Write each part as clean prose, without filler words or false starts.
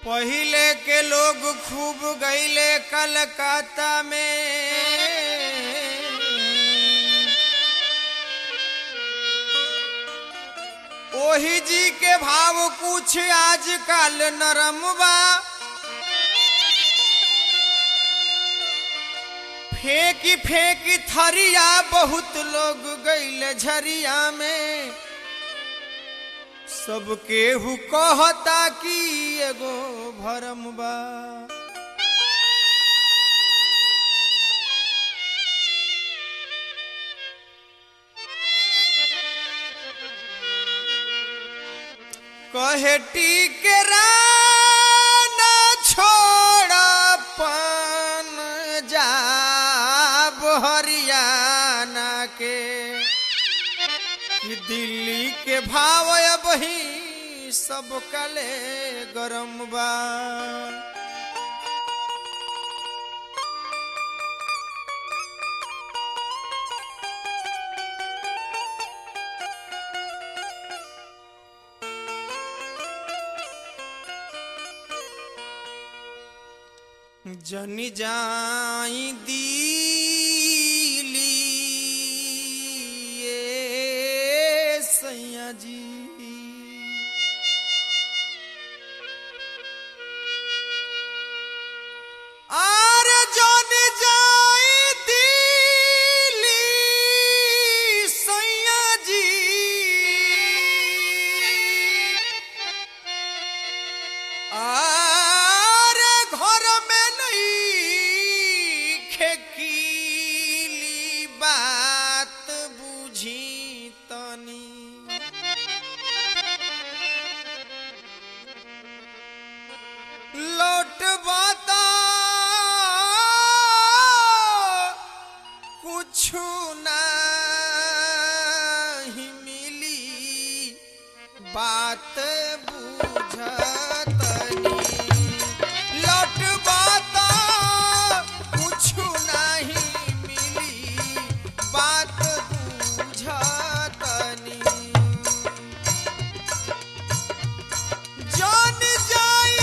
पहिले के लोग खूब गईले कलकत्ता में, ओही जी के भाव कुछ आजकल नरम बा। फेंकी फेंकी थरिया बहुत लोग गईले झरिया में, सबके हु कहता कि एगो भरम बा। कहे टीकेरा ना छोड़पन जाब हरियाणा के, दिल्ली के भाव अब ही सब कले गरम बा। जनी जाई दिली ये सैया जी, आर जनी जाई दिली सैया जी, लौट बाता कुछ नहीं मिली, बात बुझतनी। लौट बाता कुछ नहीं मिली, बात बुझतनी। जान जाई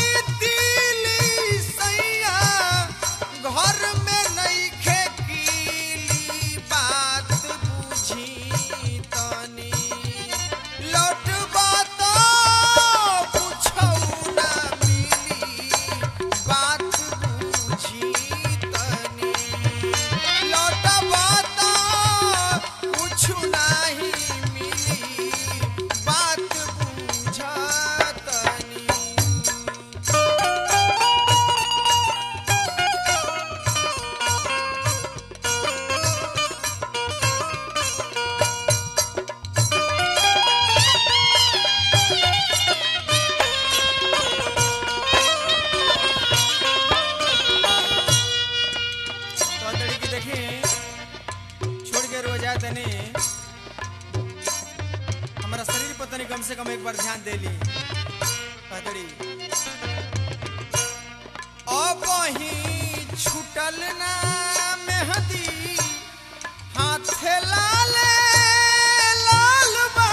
घर में नहीं खेकीली, बात बुझी तनी। लौट बाता पूछो ना मिली, बात बुझी तनी। लौट बाता कुछ नहीं मिली, बात बुझतनी। हमारा शरीर पता नहीं कम से कम एक बार ध्यान दे ली। अब ही छुटल ना मेहंदी, हाथ लाल लाल बा।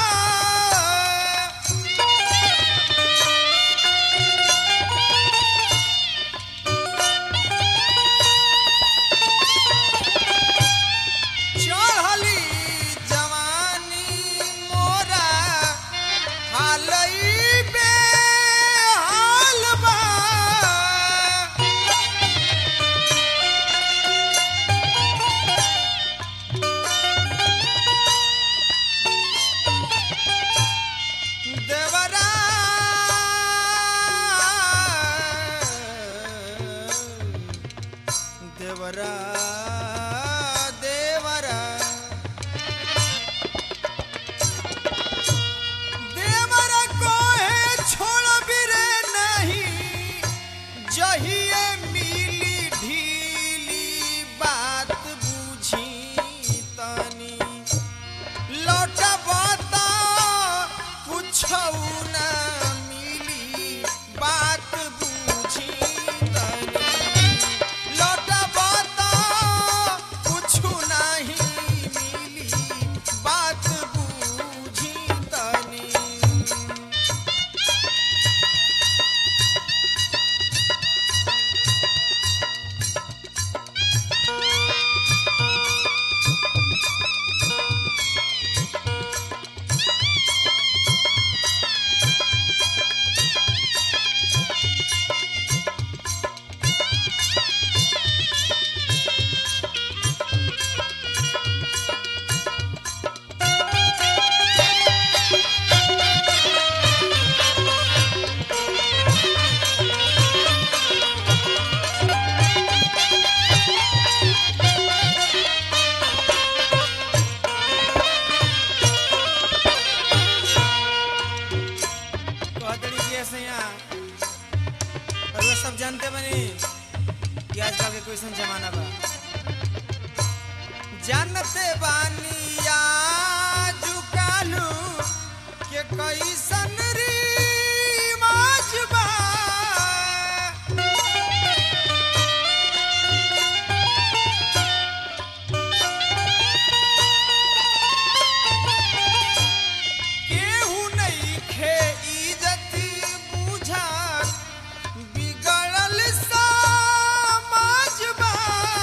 देवरा देवरा देवरा को है छोड़ बिरे नहीं, जहिए मिली ढीली, बात बुझी तनी। लौट बाता कुछ ना मिली, बात बुझी तनी। लौट बाता बनी कि आजकल के क्वेश्चन जमाना बा जानते बानी आजुकालू के कैसन रिवाज बा केहू नहीं खे इज्जत बुझा बिगड़ल समाज बा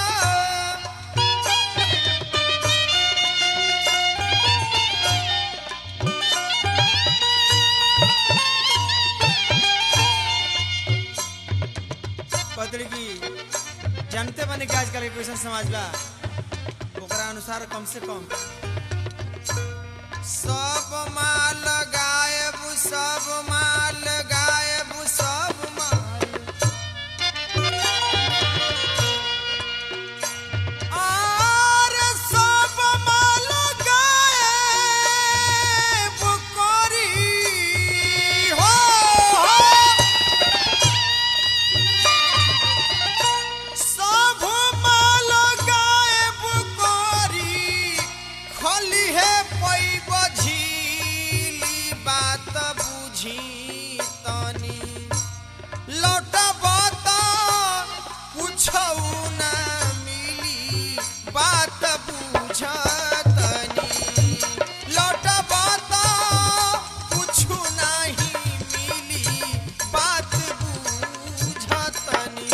पत्रिकी जानते बने कि आजकल के क्वेश्चन समाज बा ओकरा अनुसार कम से कम सब माल गायब सब माल गायब सब माल और सब माल गायब करी हो सब माल गायब करी खली है पैब झीली बात बुझी तनी लौटब त कुछौ ना मिली बात बुझ तनी लौटब त कुछु नहीं मिली बात बुझ तनी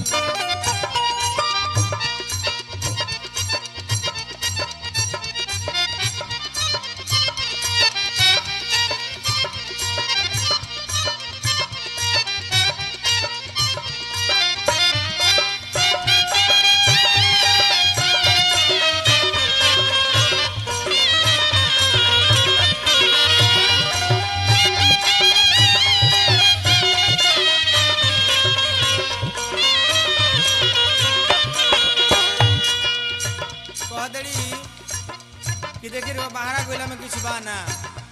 कहदड़ी कि देखिए बाहरा गोला में कुछ बा ना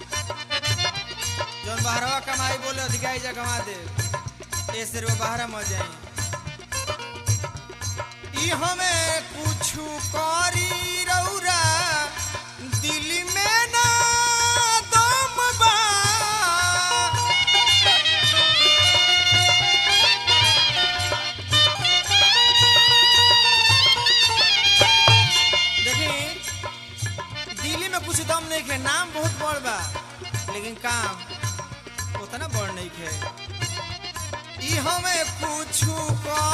जौन बाहरवा कमाई बोले अधिकारी जा कमा दे ऐसे रो बाहरा मर जाए ई हमें कुछ करी रौरा दिल में ना दम बा दिल्ली में कुछ दम नहीं खे नाम बहुत बड़ बा लेकिन काम उतना बड़ नहीं खे ई हमें कुछ